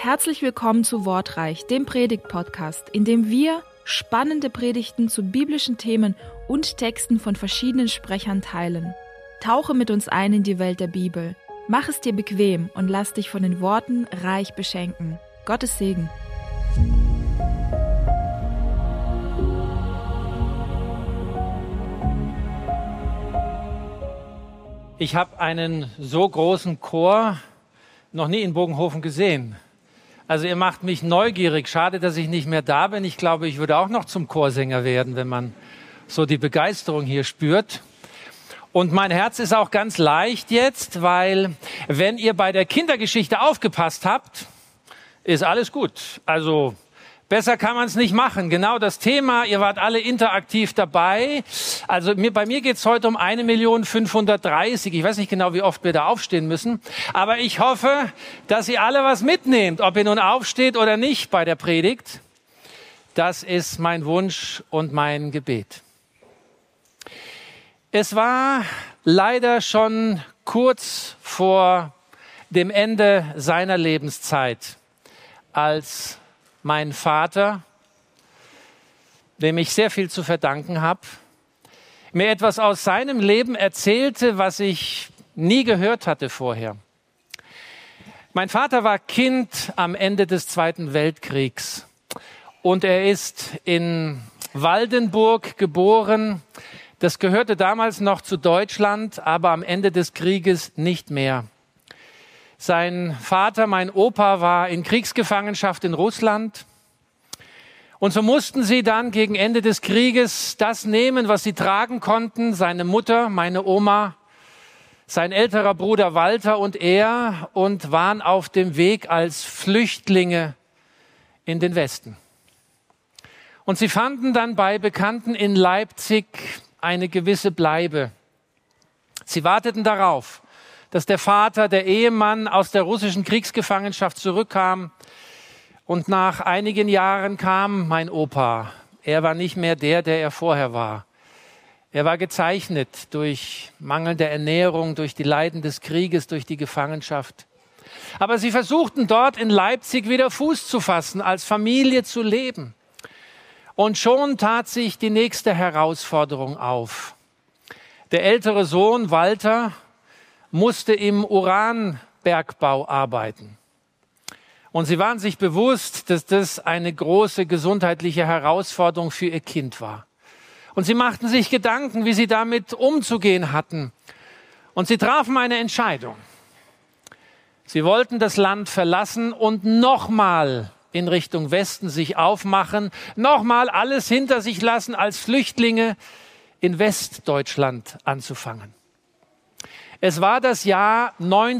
Herzlich willkommen zu Wortreich, dem Predigt-Podcast, in dem wir spannende Predigten zu biblischen Themen und Texten von verschiedenen Sprechern teilen. Tauche mit uns ein in die Welt der Bibel. Mach es dir bequem und lass dich von den Worten reich beschenken. Gottes Segen. Ich habe einen so großen Chor noch nie in Bogenhofen gesehen. Also ihr macht mich neugierig. Schade, dass ich nicht mehr da bin. Ich glaube, ich würde auch noch zum Chorsänger werden, wenn man so die Begeisterung hier spürt. Und mein Herz ist auch ganz leicht jetzt, weil wenn ihr bei der Kindergeschichte aufgepasst habt, ist alles gut. Also besser kann man es nicht machen. Genau das Thema, ihr wart alle interaktiv dabei. Also bei mir geht es heute um 1.530.000. Ich weiß nicht genau, wie oft wir da aufstehen müssen. Aber ich hoffe, dass ihr alle was mitnehmt, ob ihr nun aufsteht oder nicht bei der Predigt. Das ist mein Wunsch und mein Gebet. Es war leider schon kurz vor dem Ende seiner Lebenszeit, als mein Vater, dem ich sehr viel zu verdanken habe, mir etwas aus seinem Leben erzählte, was ich nie gehört hatte vorher. Mein Vater war Kind am Ende des Zweiten Weltkriegs und er ist in Waldenburg geboren. Das gehörte damals noch zu Deutschland, aber am Ende des Krieges nicht mehr. Sein Vater, mein Opa, war in Kriegsgefangenschaft in Russland. Und so mussten sie dann gegen Ende des Krieges das nehmen, was sie tragen konnten. Seine Mutter, meine Oma, sein älterer Bruder Walter und er, und waren auf dem Weg als Flüchtlinge in den Westen. Und sie fanden dann bei Bekannten in Leipzig eine gewisse Bleibe. Sie warteten darauf, dass der Vater, der Ehemann, aus der russischen Kriegsgefangenschaft zurückkam. Und nach einigen Jahren kam mein Opa. Er war nicht mehr der er vorher war. Er war gezeichnet durch mangelnde Ernährung, durch die Leiden des Krieges, durch die Gefangenschaft. Aber sie versuchten dort in Leipzig wieder Fuß zu fassen, als Familie zu leben. Und schon tat sich die nächste Herausforderung auf. Der ältere Sohn Walter musste im Uranbergbau arbeiten. Und sie waren sich bewusst, dass das eine große gesundheitliche Herausforderung für ihr Kind war. Und sie machten sich Gedanken, wie sie damit umzugehen hatten. Und sie trafen eine Entscheidung. Sie wollten das Land verlassen und nochmal in Richtung Westen sich aufmachen, nochmal alles hinter sich lassen, als Flüchtlinge in Westdeutschland anzufangen. Es war das Jahr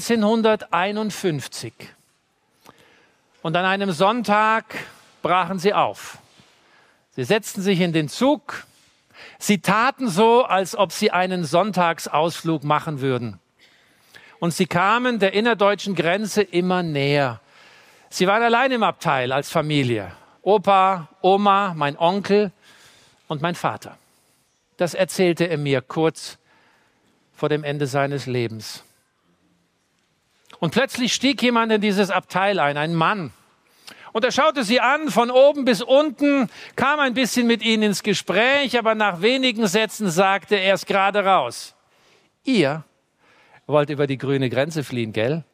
1951 und an einem Sonntag brachen sie auf. Sie setzten sich in den Zug. Sie taten so, als ob sie einen Sonntagsausflug machen würden. Und sie kamen der innerdeutschen Grenze immer näher. Sie waren allein im Abteil als Familie. Opa, Oma, mein Onkel und mein Vater. Das erzählte er mir kurz vor dem Ende seines Lebens. Und plötzlich stieg jemand in dieses Abteil ein Mann. Und er schaute sie an, von oben bis unten, kam ein bisschen mit ihnen ins Gespräch, aber nach wenigen Sätzen sagte er es gerade raus. Ihr wollt über die grüne Grenze fliehen, gell?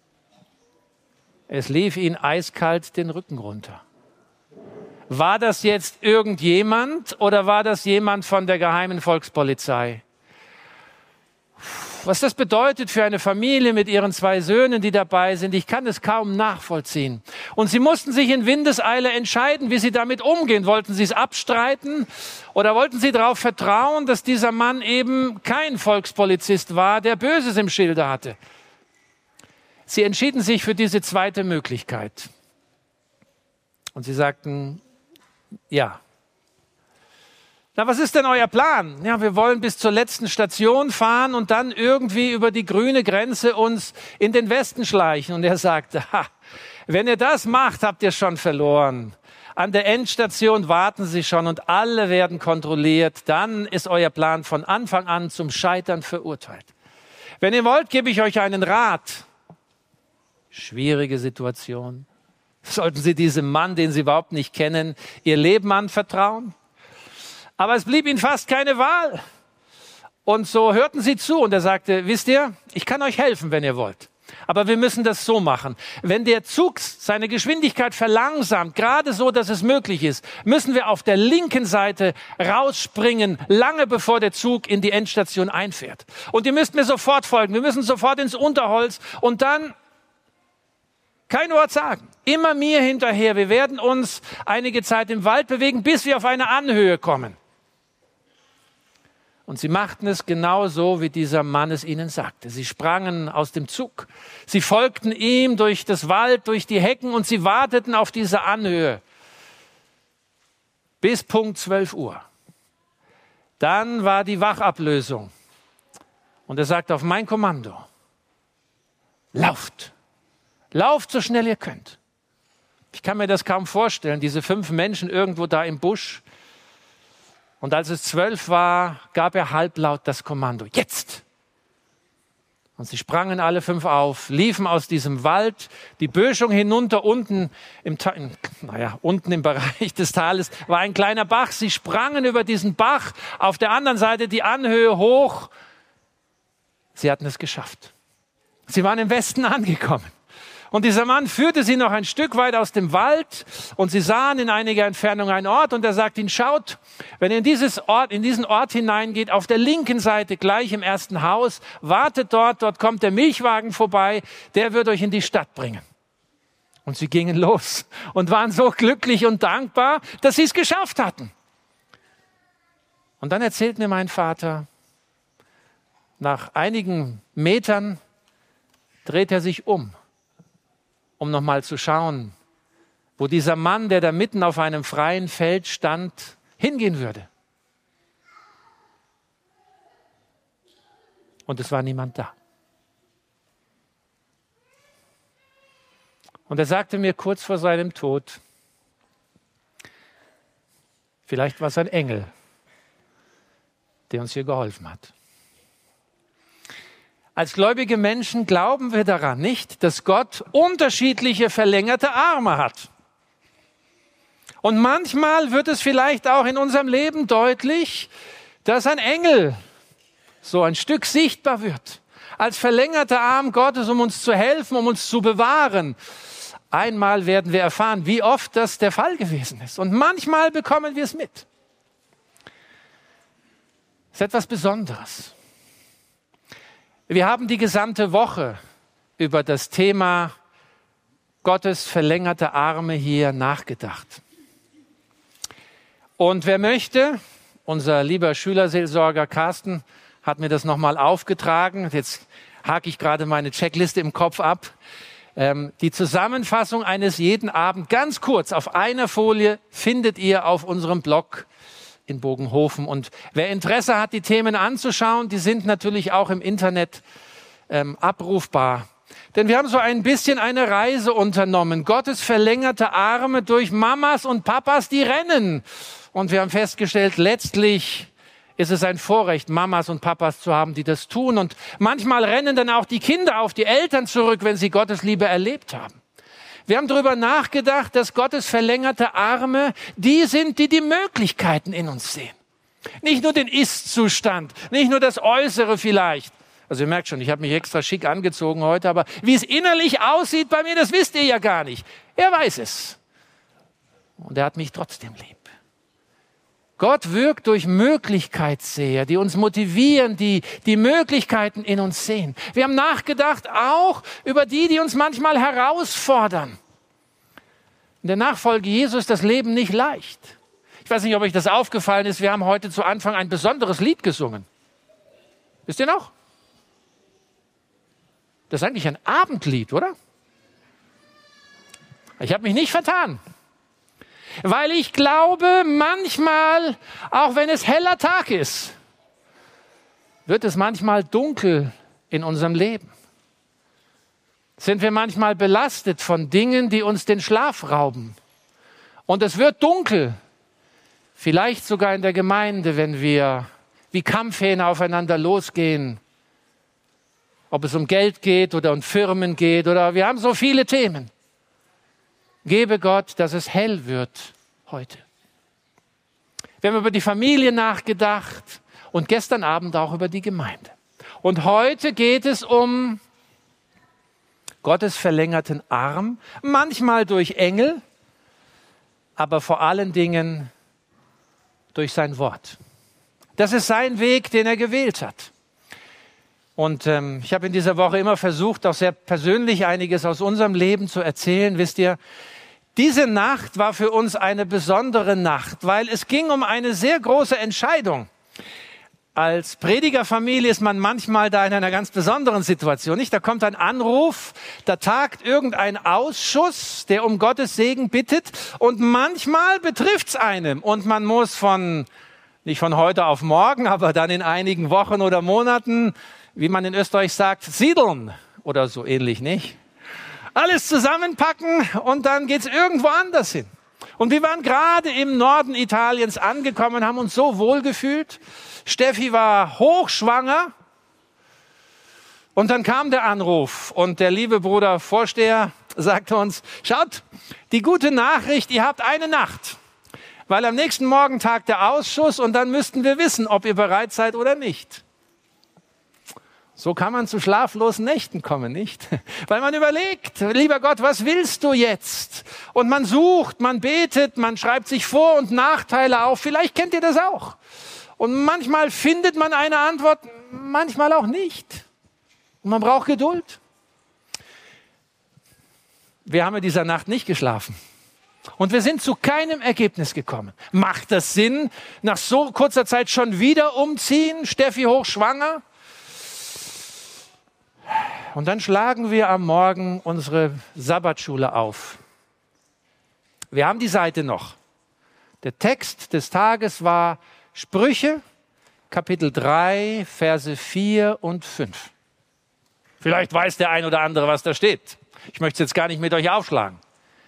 Es lief ihn eiskalt den Rücken runter. War das jetzt irgendjemand oder war das jemand von der geheimen Volkspolizei? Was das bedeutet für eine Familie mit ihren 2 Söhnen, die dabei sind, ich kann es kaum nachvollziehen. Und sie mussten sich in Windeseile entscheiden, wie sie damit umgehen. Wollten sie es abstreiten oder wollten sie darauf vertrauen, dass dieser Mann eben kein Volkspolizist war, der Böses im Schilde hatte? Sie entschieden sich für diese zweite Möglichkeit. Und sie sagten, ja. Na, was ist denn euer Plan? Ja, wir wollen bis zur letzten Station fahren und dann irgendwie über die grüne Grenze uns in den Westen schleichen. Und er sagte, wenn ihr das macht, habt ihr schon verloren. An der Endstation warten sie schon und alle werden kontrolliert. Dann ist euer Plan von Anfang an zum Scheitern verurteilt. Wenn ihr wollt, gebe ich euch einen Rat. Schwierige Situation. Sollten sie diesem Mann, den sie überhaupt nicht kennen, ihr Leben anvertrauen? Aber es blieb ihnen fast keine Wahl. Und so hörten sie zu und er sagte, wisst ihr, ich kann euch helfen, wenn ihr wollt. Aber wir müssen das so machen. Wenn der Zug seine Geschwindigkeit verlangsamt, gerade so, dass es möglich ist, müssen wir auf der linken Seite rausspringen, lange bevor der Zug in die Endstation einfährt. Und ihr müsst mir sofort folgen. Wir müssen sofort ins Unterholz und dann kein Wort sagen. Immer mir hinterher. Wir werden uns einige Zeit im Wald bewegen, bis wir auf eine Anhöhe kommen. Und sie machten es genau so, wie dieser Mann es ihnen sagte. Sie sprangen aus dem Zug. Sie folgten ihm durch das Wald, durch die Hecken und sie warteten auf diese Anhöhe. Bis Punkt 12 Uhr. Dann war die Wachablösung. Und er sagte auf mein Kommando, lauft. Lauft so schnell ihr könnt. Ich kann mir das kaum vorstellen, diese 5 Menschen irgendwo da im Busch. Und als es 12 war, gab er halblaut das Kommando, jetzt! Und sie sprangen alle 5 auf, liefen aus diesem Wald, die Böschung hinunter, unten im Bereich des Tales war ein kleiner Bach. Sie sprangen über diesen Bach, auf der anderen Seite die Anhöhe hoch. Sie hatten es geschafft. Sie waren im Westen angekommen. Und dieser Mann führte sie noch ein Stück weit aus dem Wald und sie sahen in einiger Entfernung einen Ort und er sagte ihnen, schaut, wenn ihr in diesen Ort hineingeht, auf der linken Seite gleich im ersten Haus, wartet dort kommt der Milchwagen vorbei, der wird euch in die Stadt bringen. Und sie gingen los und waren so glücklich und dankbar, dass sie es geschafft hatten. Und dann erzählt mir mein Vater, nach einigen Metern dreht er sich um nochmal zu schauen, wo dieser Mann, der da mitten auf einem freien Feld stand, hingehen würde. Und es war niemand da. Und er sagte mir kurz vor seinem Tod, vielleicht war es ein Engel, der uns hier geholfen hat. Als gläubige Menschen glauben wir daran nicht, dass Gott unterschiedliche verlängerte Arme hat. Und manchmal wird es vielleicht auch in unserem Leben deutlich, dass ein Engel so ein Stück sichtbar wird. Als verlängerter Arm Gottes, um uns zu helfen, um uns zu bewahren. Einmal werden wir erfahren, wie oft das der Fall gewesen ist. Und manchmal bekommen wir es mit. Das ist etwas Besonderes. Wir haben die gesamte Woche über das Thema Gottes verlängerte Arme hier nachgedacht. Und wer möchte, unser lieber Schülerseelsorger Carsten hat mir das nochmal aufgetragen. Jetzt hake ich gerade meine Checkliste im Kopf ab. Die Zusammenfassung eines jeden Abends, ganz kurz auf einer Folie, findet ihr auf unserem Blog in Bogenhofen. Und wer Interesse hat, die Themen anzuschauen, die sind natürlich auch im Internet abrufbar. Denn wir haben so ein bisschen eine Reise unternommen. Gottes verlängerte Arme durch Mamas und Papas, die rennen. Und wir haben festgestellt, letztlich ist es ein Vorrecht, Mamas und Papas zu haben, die das tun. Und manchmal rennen dann auch die Kinder auf die Eltern zurück, wenn sie Gottes Liebe erlebt haben. Wir haben darüber nachgedacht, dass Gottes verlängerte Arme die sind, die die Möglichkeiten in uns sehen. Nicht nur den Ist-Zustand, nicht nur das Äußere vielleicht. Also ihr merkt schon, ich habe mich extra schick angezogen heute, aber wie es innerlich aussieht bei mir, das wisst ihr ja gar nicht. Er weiß es. Und er hat mich trotzdem lieb. Gott wirkt durch Möglichkeitsseher, die uns motivieren, die Möglichkeiten in uns sehen. Wir haben nachgedacht auch über die uns manchmal herausfordern. In der Nachfolge Jesus ist das Leben nicht leicht. Ich weiß nicht, ob euch das aufgefallen ist, wir haben heute zu Anfang ein besonderes Lied gesungen. Wisst ihr noch? Das ist eigentlich ein Abendlied, oder? Ich habe mich nicht vertan. Weil ich glaube, manchmal, auch wenn es heller Tag ist, wird es manchmal dunkel in unserem Leben. Sind wir manchmal belastet von Dingen, die uns den Schlaf rauben. Und es wird dunkel, vielleicht sogar in der Gemeinde, wenn wir wie Kampfhähne aufeinander losgehen. Ob es um Geld geht oder um Firmen geht oder wir haben so viele Themen. gebe Gott, dass es hell wird heute. Wir haben über die Familie nachgedacht und gestern Abend auch über die Gemeinde. Und heute geht es um Gottes verlängerten Arm, manchmal durch Engel, aber vor allen Dingen durch sein Wort. Das ist sein Weg, den er gewählt hat. Und ich habe in dieser Woche immer versucht, auch sehr persönlich einiges aus unserem Leben zu erzählen. Wisst ihr, diese Nacht war für uns eine besondere Nacht, weil es ging um eine sehr große Entscheidung. Als Predigerfamilie ist man manchmal da in einer ganz besonderen Situation, nicht? Da kommt ein Anruf, da tagt irgendein Ausschuss, der um Gottes Segen bittet und manchmal betrifft's einem und man muss nicht von heute auf morgen, aber dann in einigen Wochen oder Monaten, wie man in Österreich sagt, siedeln oder so ähnlich, nicht? Alles zusammenpacken und dann geht's irgendwo anders hin. Und wir waren gerade im Norden Italiens angekommen, haben uns so wohl gefühlt. Steffi war hochschwanger und dann kam der Anruf und der liebe Bruder Vorsteher sagte uns, schaut, die gute Nachricht, ihr habt eine Nacht, weil am nächsten Morgen tagt der Ausschuss und dann müssten wir wissen, ob ihr bereit seid oder nicht. So kann man zu schlaflosen Nächten kommen, nicht? Weil man überlegt, lieber Gott, was willst du jetzt? Und man sucht, man betet, man schreibt sich Vor- und Nachteile auf. Vielleicht kennt ihr das auch. Und manchmal findet man eine Antwort, manchmal auch nicht. Und man braucht Geduld. Wir haben in dieser Nacht nicht geschlafen. Und wir sind zu keinem Ergebnis gekommen. Macht das Sinn, nach so kurzer Zeit schon wieder umziehen? Steffi hochschwanger? Und dann schlagen wir am Morgen unsere Sabbatschule auf. Wir haben die Seite noch. Der Text des Tages war Sprüche, Kapitel 3, Verse 4 und 5. Vielleicht weiß der ein oder andere, was da steht. Ich möchte es jetzt gar nicht mit euch aufschlagen.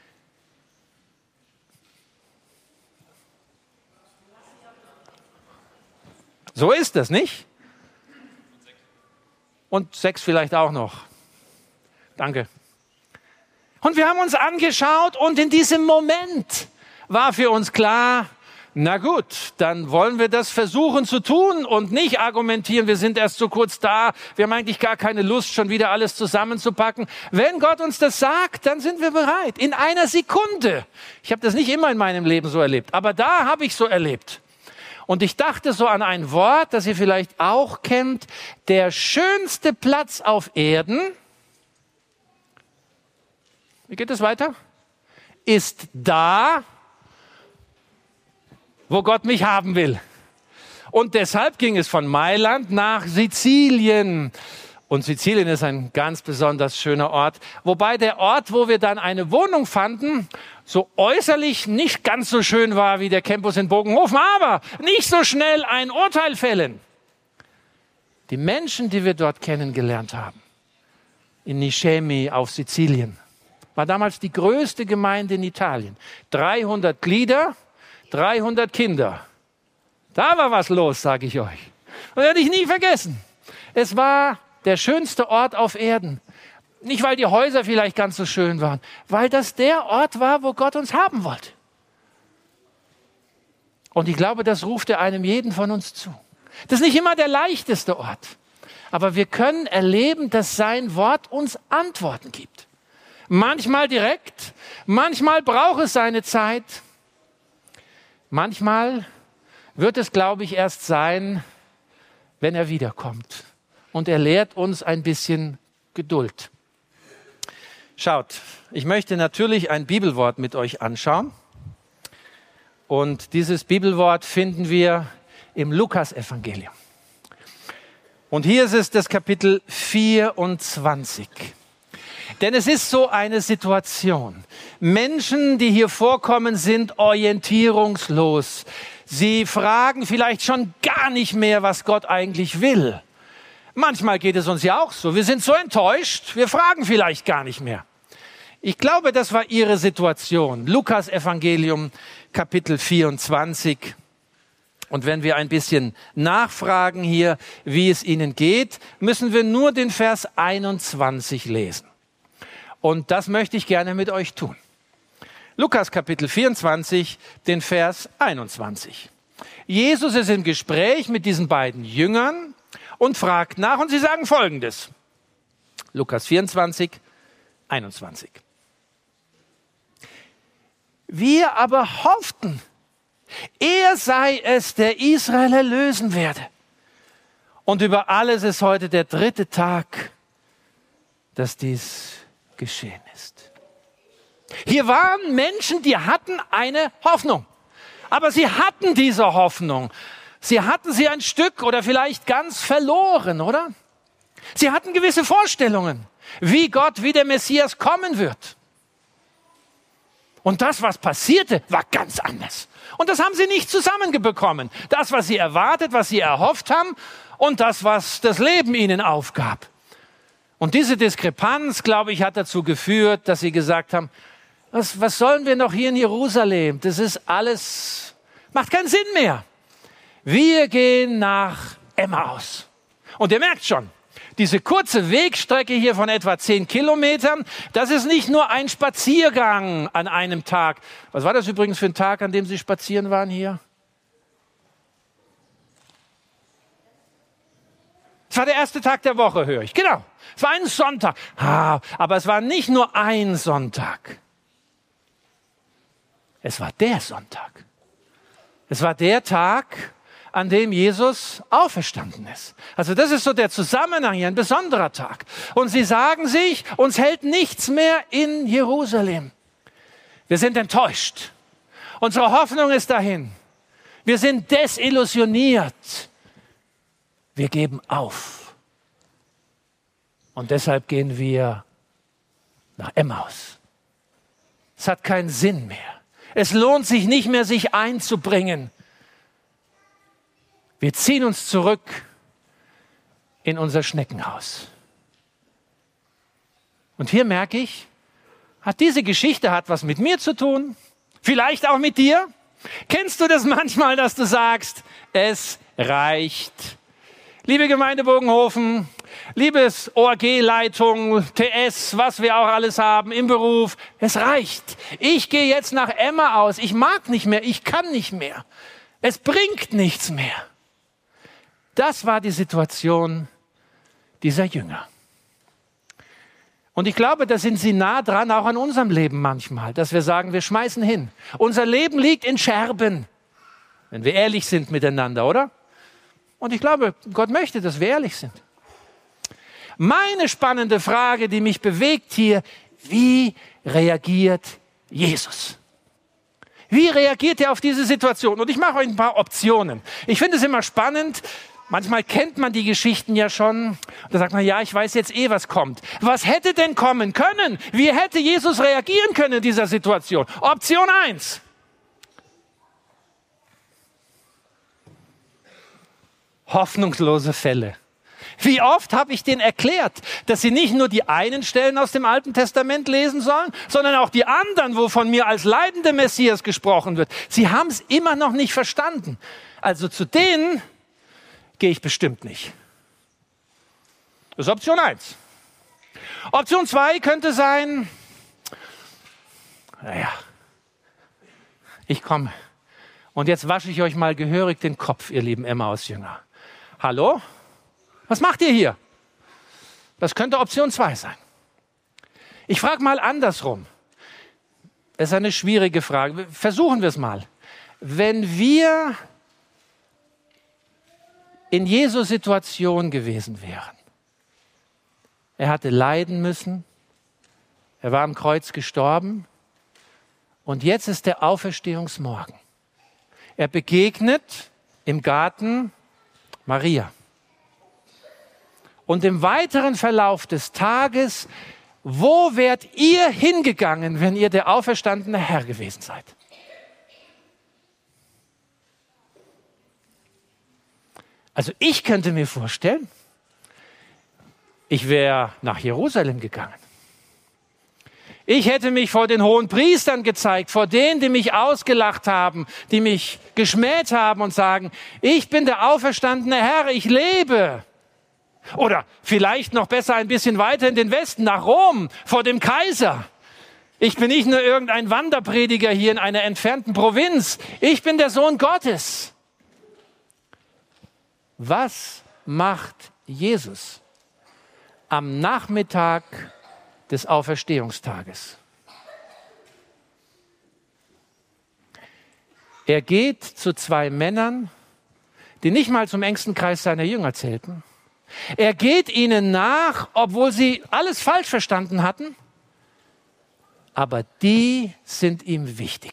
So ist das, nicht? Und 6 vielleicht auch noch. Danke. Und wir haben uns angeschaut und in diesem Moment war für uns klar, na gut, dann wollen wir das versuchen zu tun und nicht argumentieren, wir sind erst so kurz da, wir haben eigentlich gar keine Lust, schon wieder alles zusammenzupacken. Wenn Gott uns das sagt, dann sind wir bereit. In einer Sekunde. Ich habe das nicht immer in meinem Leben so erlebt, aber da habe ich so erlebt. Und ich dachte so an ein Wort, das ihr vielleicht auch kennt. Der schönste Platz auf Erden, wie geht es weiter? Ist da, wo Gott mich haben will. Und deshalb ging es von Mailand nach Sizilien. Und Sizilien ist ein ganz besonders schöner Ort. Wobei der Ort, wo wir dann eine Wohnung fanden, so äußerlich nicht ganz so schön war wie der Campus in Bogenhofen, aber nicht so schnell ein Urteil fällen. Die Menschen, die wir dort kennengelernt haben, in Nicemi auf Sizilien, war damals die größte Gemeinde in Italien. 300 Glieder, 300 Kinder. Da war was los, sage ich euch. Und das werde ich nie vergessen. Es war der schönste Ort auf Erden. Nicht, weil die Häuser vielleicht ganz so schön waren, weil das der Ort war, wo Gott uns haben wollte. Und ich glaube, das ruft er einem jeden von uns zu. Das ist nicht immer der leichteste Ort, aber wir können erleben, dass sein Wort uns Antworten gibt. Manchmal direkt, manchmal braucht es seine Zeit. Manchmal wird es, glaube ich, erst sein, wenn er wiederkommt. Und er lehrt uns ein bisschen Geduld. Schaut, ich möchte natürlich ein Bibelwort mit euch anschauen. Und dieses Bibelwort finden wir im Lukas-Evangelium. Und hier ist es das Kapitel 24. Denn es ist so eine Situation. Menschen, die hier vorkommen, sind orientierungslos. Sie fragen vielleicht schon gar nicht mehr, was Gott eigentlich will. Manchmal geht es uns ja auch so. Wir sind so enttäuscht, wir fragen vielleicht gar nicht mehr. Ich glaube, das war ihre Situation. Lukas Evangelium, Kapitel 24. Und wenn wir ein bisschen nachfragen hier, wie es ihnen geht, müssen wir nur den Vers 21 lesen. Und das möchte ich gerne mit euch tun. Lukas Kapitel 24, den Vers 21. Jesus ist im Gespräch mit diesen beiden Jüngern und fragt nach und sie sagen Folgendes. Lukas 24, 21. Wir aber hofften, er sei es, der Israel erlösen werde. Und über alles ist heute der 3. Tag, dass dies geschehen ist. Hier waren Menschen, die hatten eine Hoffnung. Aber sie hatten diese Hoffnung. Sie hatten sie ein Stück oder vielleicht ganz verloren, oder? Sie hatten gewisse Vorstellungen, wie Gott, wie der Messias kommen wird. Und das, was passierte, war ganz anders. Und das haben sie nicht zusammenbekommen. Das, was sie erwartet, was sie erhofft haben und das, was das Leben ihnen aufgab. Und diese Diskrepanz, glaube ich, hat dazu geführt, dass sie gesagt haben, was sollen wir noch hier in Jerusalem? Das ist alles, macht keinen Sinn mehr. Wir gehen nach Emmaus. Und ihr merkt schon, diese kurze Wegstrecke hier von etwa 10 Kilometern, das ist nicht nur ein Spaziergang an einem Tag. Was war das übrigens für ein Tag, an dem Sie spazieren waren hier? Es war der erste Tag der Woche, höre ich. Genau, es war ein Sonntag. Aber es war nicht nur ein Sonntag. Es war der Sonntag. Es war der Tag, an dem Jesus auferstanden ist. Also das ist so der Zusammenhang hier, ein besonderer Tag. Und sie sagen sich, uns hält nichts mehr in Jerusalem. Wir sind enttäuscht. Unsere Hoffnung ist dahin. Wir sind desillusioniert. Wir geben auf. Und deshalb gehen wir nach Emmaus. Es hat keinen Sinn mehr. Es lohnt sich nicht mehr, sich einzubringen. Wir ziehen uns zurück in unser Schneckenhaus. Und hier merke ich, diese Geschichte hat was mit mir zu tun, vielleicht auch mit dir. Kennst du das manchmal, dass du sagst, es reicht? Liebe Gemeinde Bogenhofen, liebes ORG-Leitung, TS, was wir auch alles haben im Beruf, es reicht. Ich gehe jetzt nach Emmaus. Ich mag nicht mehr, ich kann nicht mehr. Es bringt nichts mehr. Das war die Situation dieser Jünger. Und ich glaube, da sind sie nah dran, auch an unserem Leben manchmal, dass wir sagen, wir schmeißen hin. Unser Leben liegt in Scherben, wenn wir ehrlich sind miteinander, oder? Und ich glaube, Gott möchte, dass wir ehrlich sind. Meine spannende Frage, die mich bewegt hier, wie reagiert Jesus? Wie reagiert er auf diese Situation? Und ich mache euch ein paar Optionen. Ich finde es immer spannend. Manchmal kennt man die Geschichten ja schon. Da sagt man, ja, ich weiß jetzt was kommt. Was hätte denn kommen können? Wie hätte Jesus reagieren können in dieser Situation? Option 1. Hoffnungslose Fälle. Wie oft habe ich denen erklärt, dass sie nicht nur die einen Stellen aus dem Alten Testament lesen sollen, sondern auch die anderen, wo von mir als leidender Messias gesprochen wird. Sie haben es immer noch nicht verstanden. Also zu denen gehe ich bestimmt nicht. Das ist Option 1. Option 2 könnte sein, naja, ich komme. Und jetzt wasche ich euch mal gehörig den Kopf, ihr lieben Emmaus-Jünger. Hallo? Was macht ihr hier? Das könnte Option 2 sein. Ich frage mal andersrum. Es ist eine schwierige Frage. Versuchen wir es mal. Wenn wir in Jesu Situation gewesen wären, er hatte leiden müssen, er war am Kreuz gestorben und jetzt ist der Auferstehungsmorgen. Er begegnet im Garten Maria. Und im weiteren Verlauf des Tages, wo wärt ihr hingegangen, wenn ihr der auferstandene Herr gewesen seid? Also ich könnte mir vorstellen, ich wäre nach Jerusalem gegangen. Ich hätte mich vor den hohen Priestern gezeigt, vor denen, die mich ausgelacht haben, die mich geschmäht haben und sagen, ich bin der auferstandene Herr, ich lebe. Oder vielleicht noch besser ein bisschen weiter in den Westen, nach Rom, vor dem Kaiser. Ich bin nicht nur irgendein Wanderprediger hier in einer entfernten Provinz. Ich bin der Sohn Gottes. Was macht Jesus am Nachmittag des Auferstehungstages? Er geht zu zwei Männern, die nicht mal zum engsten Kreis seiner Jünger zählten. Er geht ihnen nach, obwohl sie alles falsch verstanden hatten. Aber die sind ihm wichtig.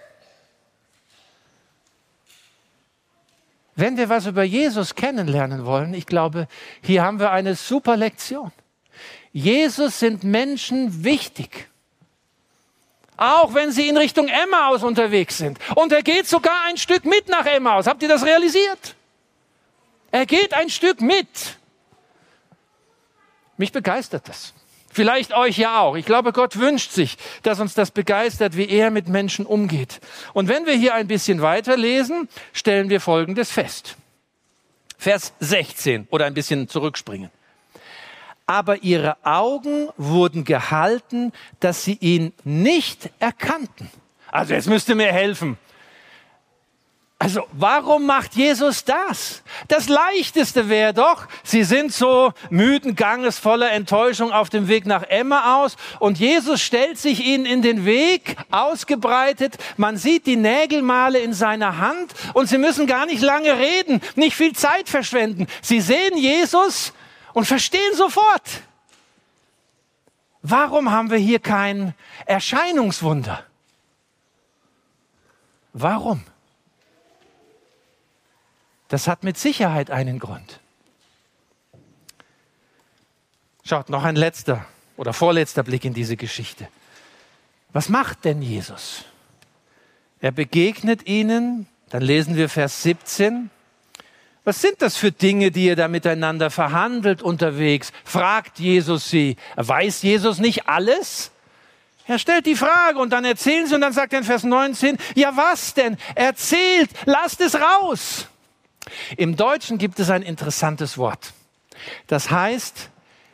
Wenn wir was über Jesus kennenlernen wollen, ich glaube, hier haben wir eine super Lektion. Jesus sind Menschen wichtig. Auch wenn sie in Richtung Emmaus unterwegs sind. Und er geht sogar ein Stück mit nach Emmaus. Habt ihr das realisiert? Er geht ein Stück mit. Mich begeistert das. Vielleicht euch ja auch. Ich glaube, Gott wünscht sich, dass uns das begeistert, wie er mit Menschen umgeht. Und wenn wir hier ein bisschen weiterlesen, stellen wir Folgendes fest. Vers 16 oder ein bisschen zurückspringen. Aber ihre Augen wurden gehalten, dass sie ihn nicht erkannten. Also jetzt müsst ihr mir helfen. Also warum macht Jesus das? Das Leichteste wäre doch, sie sind so müden Ganges, voller Enttäuschung auf dem Weg nach Emmaus und Jesus stellt sich ihnen in den Weg, ausgebreitet. Man sieht die Nägelmale in seiner Hand und sie müssen gar nicht lange reden, nicht viel Zeit verschwenden. Sie sehen Jesus und verstehen sofort. Warum haben wir hier kein Erscheinungswunder? Warum? Das hat mit Sicherheit einen Grund. Schaut, noch ein letzter oder vorletzter Blick in diese Geschichte. Was macht denn Jesus? Er begegnet ihnen, dann lesen wir Vers 17. Was sind das für Dinge, die ihr da miteinander verhandelt unterwegs? Fragt Jesus sie. Weiß Jesus nicht alles? Er stellt die Frage und dann erzählen sie und dann sagt er in Vers 19, ja was denn? Erzählt, lasst es raus. Im Deutschen gibt es ein interessantes Wort. Das heißt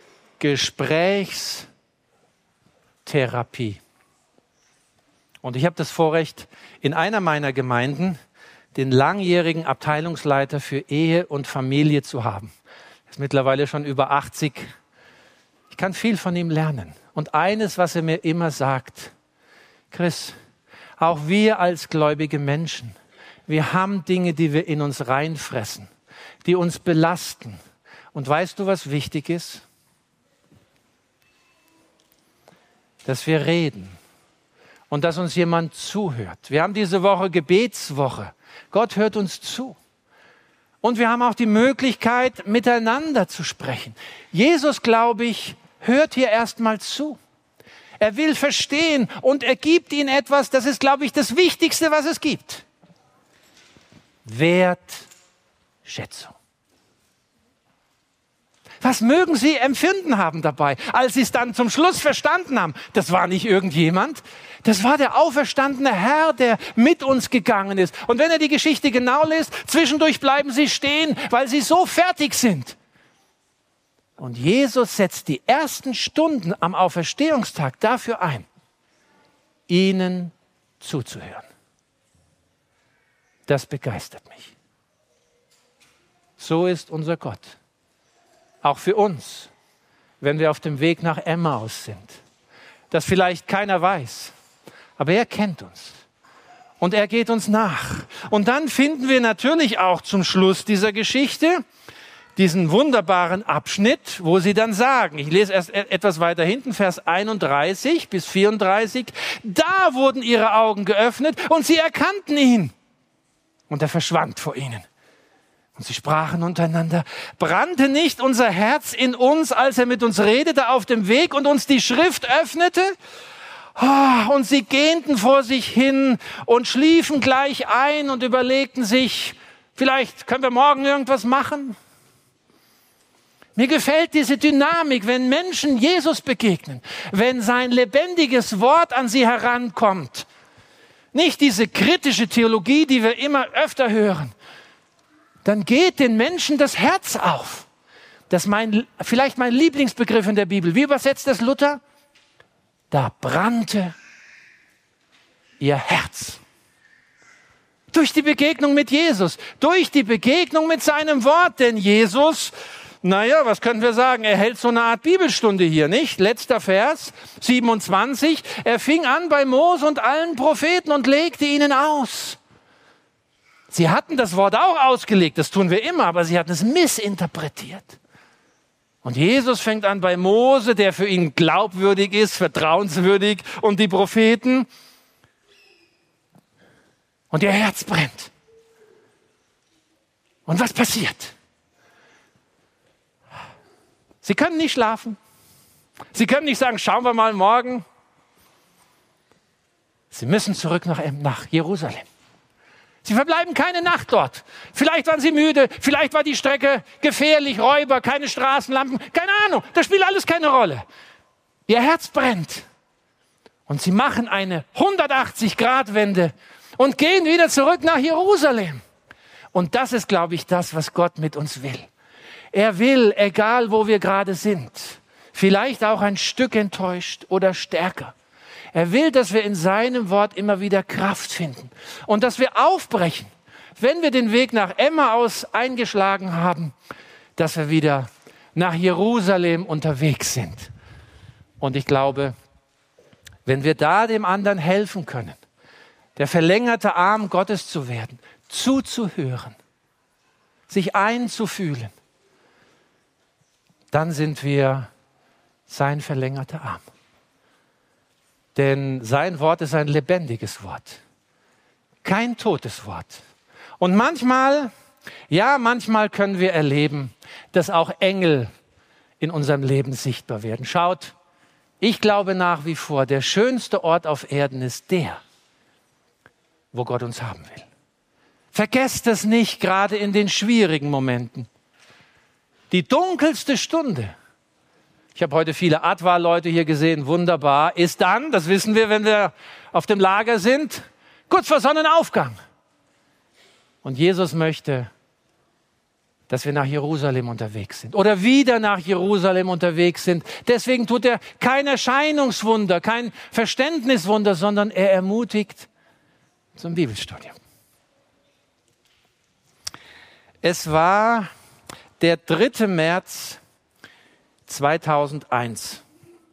Gesprächstherapie. Und ich habe das Vorrecht, in einer meiner Gemeinden den langjährigen Abteilungsleiter für Ehe und Familie zu haben. Er ist mittlerweile schon über 80. Ich kann viel von ihm lernen. Und eines, was er mir immer sagt, Chris, auch wir als gläubige Menschen, wir haben Dinge, die wir in uns reinfressen, die uns belasten. Und weißt du, was wichtig ist? Dass wir reden und dass uns jemand zuhört. Wir haben diese Woche Gebetswoche. Gott hört uns zu. Und wir haben auch die Möglichkeit, miteinander zu sprechen. Jesus, glaube ich, hört hier erstmal zu. Er will verstehen und er gibt ihnen etwas, das ist, glaube ich, das Wichtigste, was es gibt. Wertschätzung. Was mögen Sie empfunden haben dabei, als Sie es dann zum Schluss verstanden haben? Das war nicht irgendjemand, das war der auferstandene Herr, der mit uns gegangen ist. Und wenn ihr die Geschichte genau liest, zwischendurch bleiben Sie stehen, weil Sie so fertig sind. Und Jesus setzt die ersten Stunden am Auferstehungstag dafür ein, ihnen zuzuhören. Das begeistert mich. So ist unser Gott. Auch für uns, wenn wir auf dem Weg nach Emmaus sind. Das vielleicht keiner weiß, aber er kennt uns. Und er geht uns nach. Und dann finden wir natürlich auch zum Schluss dieser Geschichte diesen wunderbaren Abschnitt, wo sie dann sagen, ich lese erst etwas weiter hinten, Vers 31 bis 34, da wurden ihre Augen geöffnet und sie erkannten ihn. Und er verschwand vor ihnen. Und sie sprachen untereinander, brannte nicht unser Herz in uns, als er mit uns redete auf dem Weg und uns die Schrift öffnete? Und sie gähnten vor sich hin und schliefen gleich ein und überlegten sich, vielleicht können wir morgen irgendwas machen? Mir gefällt diese Dynamik, wenn Menschen Jesus begegnen, wenn sein lebendiges Wort an sie herankommt. Nicht diese kritische Theologie, die wir immer öfter hören. Dann geht den Menschen das Herz auf. Das ist vielleicht mein Lieblingsbegriff in der Bibel. Wie übersetzt das Luther? Da brannte ihr Herz. Durch die Begegnung mit Jesus, durch die Begegnung mit seinem Wort. Denn Jesus, naja, was können wir sagen? Er hält so eine Art Bibelstunde hier, nicht? Letzter Vers, 27. Er fing an bei Mose und allen Propheten und legte ihnen aus. Sie hatten das Wort auch ausgelegt, das tun wir immer, aber sie hatten es missinterpretiert. Und Jesus fängt an bei Mose, der für ihn glaubwürdig ist, vertrauenswürdig, und die Propheten. Und ihr Herz brennt. Und was passiert? Sie können nicht schlafen. Sie können nicht sagen, schauen wir mal morgen. Sie müssen zurück nach Jerusalem. Sie verbleiben keine Nacht dort. Vielleicht waren sie müde, vielleicht war die Strecke gefährlich, Räuber, keine Straßenlampen, keine Ahnung, das spielt alles keine Rolle. Ihr Herz brennt. Und sie machen eine 180-Grad-Wende und gehen wieder zurück nach Jerusalem. Und das ist, glaube ich, das, was Gott mit uns will. Er will, egal wo wir gerade sind, vielleicht auch ein Stück enttäuscht oder stärker. Er will, dass wir in seinem Wort immer wieder Kraft finden und dass wir aufbrechen, wenn wir den Weg nach Emmaus eingeschlagen haben, dass wir wieder nach Jerusalem unterwegs sind. Und ich glaube, wenn wir da dem anderen helfen können, der verlängerte Arm Gottes zu werden, zuzuhören, sich einzufühlen, dann sind wir sein verlängerter Arm. Denn sein Wort ist ein lebendiges Wort, kein totes Wort. Und manchmal können wir erleben, dass auch Engel in unserem Leben sichtbar werden. Schaut, ich glaube nach wie vor, der schönste Ort auf Erden ist der, wo Gott uns haben will. Vergesst es nicht, gerade in den schwierigen Momenten. Die dunkelste Stunde, ich habe heute viele Adwa-Leute hier gesehen, wunderbar, ist dann, das wissen wir, wenn wir auf dem Lager sind, kurz vor Sonnenaufgang. Und Jesus möchte, dass wir nach Jerusalem unterwegs sind oder wieder nach Jerusalem unterwegs sind. Deswegen tut er kein Erscheinungswunder, kein Verständniswunder, sondern er ermutigt zum Bibelstudium. Es war der 3. März 2001.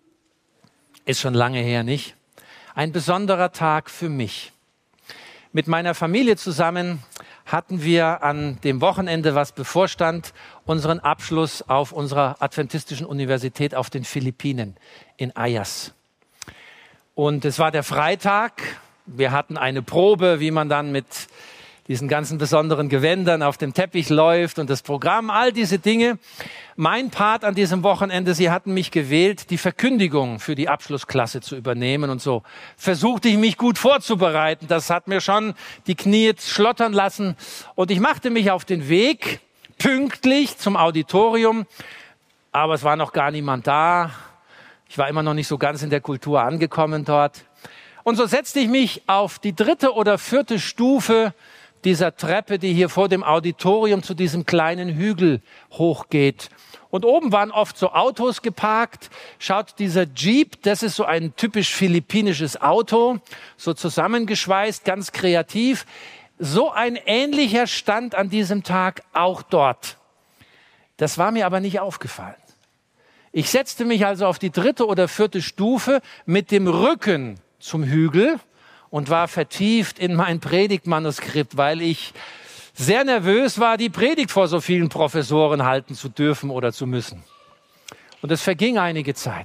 Ist schon lange her, nicht? Ein besonderer Tag für mich. Mit meiner Familie zusammen hatten wir an dem Wochenende, was bevorstand, unseren Abschluss auf unserer Adventistischen Universität auf den Philippinen in Ayas. Und es war der Freitag. Wir hatten eine Probe, wie man dann mit diesen ganzen besonderen Gewändern auf dem Teppich läuft und das Programm, all diese Dinge. Mein Part an diesem Wochenende, sie hatten mich gewählt, die Verkündigung für die Abschlussklasse zu übernehmen und so versuchte ich mich gut vorzubereiten. Das hat mir schon die Knie schlottern lassen und ich machte mich auf den Weg, pünktlich zum Auditorium, aber es war noch gar niemand da. Ich war immer noch nicht so ganz in der Kultur angekommen dort. Und so setzte ich mich auf die 3. oder 4. Stufe dieser Treppe, die hier vor dem Auditorium zu diesem kleinen Hügel hochgeht. Und oben waren oft so Autos geparkt. Schaut, dieser Jeep, das ist so ein typisch philippinisches Auto, so zusammengeschweißt, ganz kreativ. So ein ähnlicher stand an diesem Tag auch dort. Das war mir aber nicht aufgefallen. Ich setzte mich also auf die 3. oder 4. Stufe mit dem Rücken zum Hügel und war vertieft in mein Predigtmanuskript, weil ich sehr nervös war, die Predigt vor so vielen Professoren halten zu dürfen oder zu müssen. Und es verging einige Zeit.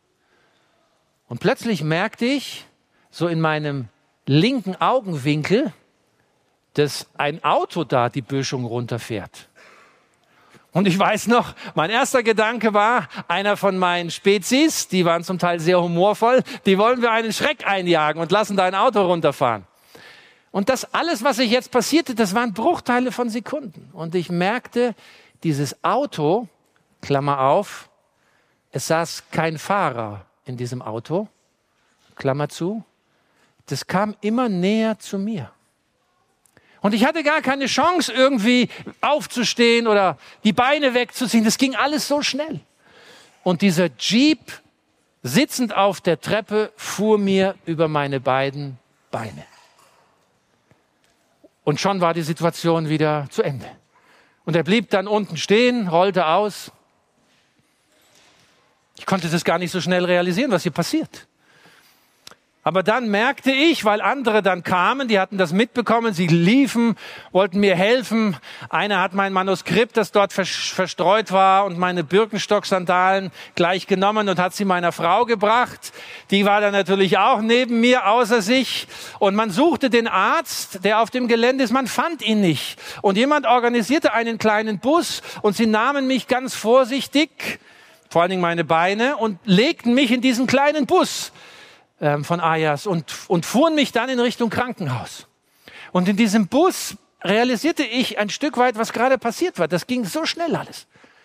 Und plötzlich merkte ich, so in meinem linken Augenwinkel, dass ein Auto da die Böschung runterfährt. Und ich weiß noch, mein erster Gedanke war, einer von meinen Spezies, die waren zum Teil sehr humorvoll, die wollen wir einen Schreck einjagen und lassen da ein Auto runterfahren. Und das alles, was sich jetzt passierte, das waren Bruchteile von Sekunden. Und ich merkte, dieses Auto, Klammer auf, es saß kein Fahrer in diesem Auto, Klammer zu, das kam immer näher zu mir. Und ich hatte gar keine Chance, irgendwie aufzustehen oder die Beine wegzuziehen. Das ging alles so schnell. Und dieser Jeep, sitzend auf der Treppe, fuhr mir über meine beiden Beine. Und schon war die Situation wieder zu Ende. Und er blieb dann unten stehen, rollte aus. Ich konnte das gar nicht so schnell realisieren, was hier passiert. Aber dann merkte ich, weil andere dann kamen, die hatten das mitbekommen, sie liefen, wollten mir helfen. Einer hat mein Manuskript, das dort verstreut war, und meine Birkenstock-Sandalen gleich genommen und hat sie meiner Frau gebracht. Die war dann natürlich auch neben mir außer sich. Und man suchte den Arzt, der auf dem Gelände ist, man fand ihn nicht. Und jemand organisierte einen kleinen Bus und sie nahmen mich ganz vorsichtig, vor allen Dingen meine Beine, und legten mich in diesen kleinen Bus von Ayers und fuhren mich dann in Richtung Krankenhaus. Und in diesem Bus realisierte ich ein Stück weit, was gerade passiert war. Das ging so schnell alles.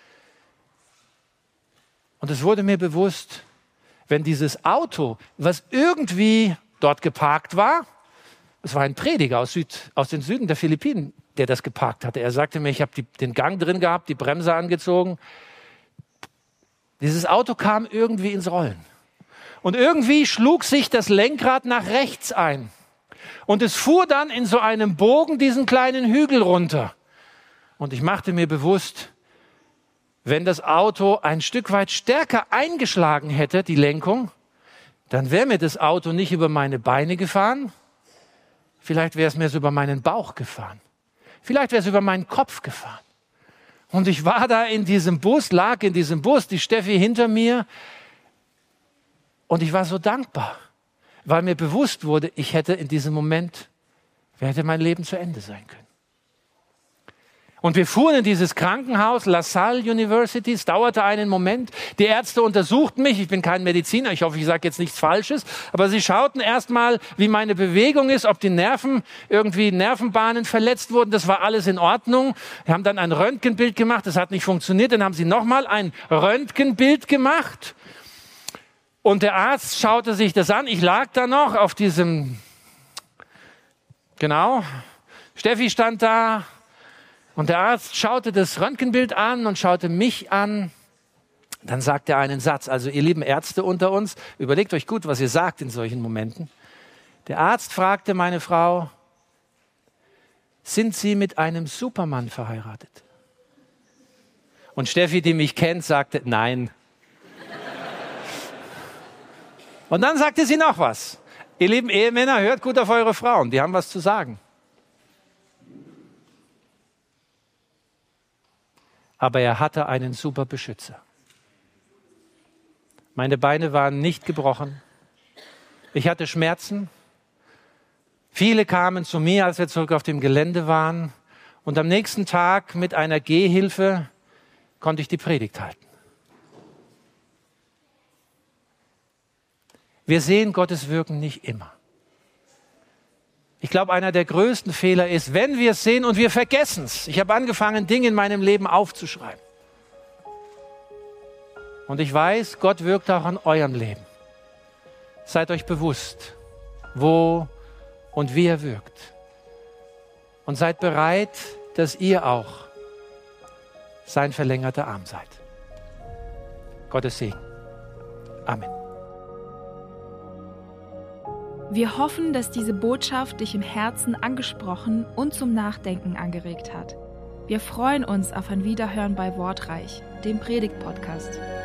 Und es wurde mir bewusst, wenn dieses Auto, was irgendwie dort geparkt war, es war ein Prediger aus dem Süden der Philippinen, der das geparkt hatte. Er sagte mir, ich habe den Gang drin gehabt, die Bremse angezogen. Dieses Auto kam irgendwie ins Rollen. Und irgendwie schlug sich das Lenkrad nach rechts ein. Und es fuhr dann in so einem Bogen diesen kleinen Hügel runter. Und ich machte mir bewusst, wenn das Auto ein Stück weit stärker eingeschlagen hätte, die Lenkung, dann wäre mir das Auto nicht über meine Beine gefahren. Vielleicht wäre es mir so über meinen Bauch gefahren. Vielleicht wäre es über meinen Kopf gefahren. Und ich war da in diesem Bus, lag in diesem Bus, die Steffi hinter mir. Und ich war so dankbar, weil mir bewusst wurde, ich hätte in diesem Moment, hätte mein Leben zu Ende sein können. Und wir fuhren in dieses Krankenhaus, La Salle University. Es dauerte einen Moment. Die Ärzte untersuchten mich. Ich bin kein Mediziner. Ich hoffe, ich sage jetzt nichts Falsches. Aber sie schauten erst mal, wie meine Bewegung ist, ob die Nervenbahnen verletzt wurden. Das war alles in Ordnung. Wir haben dann ein Röntgenbild gemacht. Das hat nicht funktioniert. Dann haben sie nochmal ein Röntgenbild gemacht. Und der Arzt schaute sich das an. Ich lag da noch auf diesem, Steffi stand da. Und der Arzt schaute das Röntgenbild an und schaute mich an. Dann sagte er einen Satz. Also ihr lieben Ärzte unter uns, überlegt euch gut, was ihr sagt in solchen Momenten. Der Arzt fragte meine Frau, sind Sie mit einem Supermann verheiratet? Und Steffi, die mich kennt, sagte, nein. Und dann sagte sie noch was. Ihr lieben Ehemänner, hört gut auf eure Frauen, die haben was zu sagen. Aber er hatte einen super Beschützer. Meine Beine waren nicht gebrochen. Ich hatte Schmerzen. Viele kamen zu mir, als wir zurück auf dem Gelände waren. Und am nächsten Tag mit einer Gehhilfe konnte ich die Predigt halten. Wir sehen Gottes Wirken nicht immer. Ich glaube, einer der größten Fehler ist, wenn wir es sehen und wir vergessen es. Ich habe angefangen, Dinge in meinem Leben aufzuschreiben. Und ich weiß, Gott wirkt auch an eurem Leben. Seid euch bewusst, wo und wie er wirkt. Und seid bereit, dass ihr auch sein verlängerter Arm seid. Gottes Segen. Amen. Wir hoffen, dass diese Botschaft dich im Herzen angesprochen und zum Nachdenken angeregt hat. Wir freuen uns auf ein Wiederhören bei Wortreich, dem Predigt-Podcast.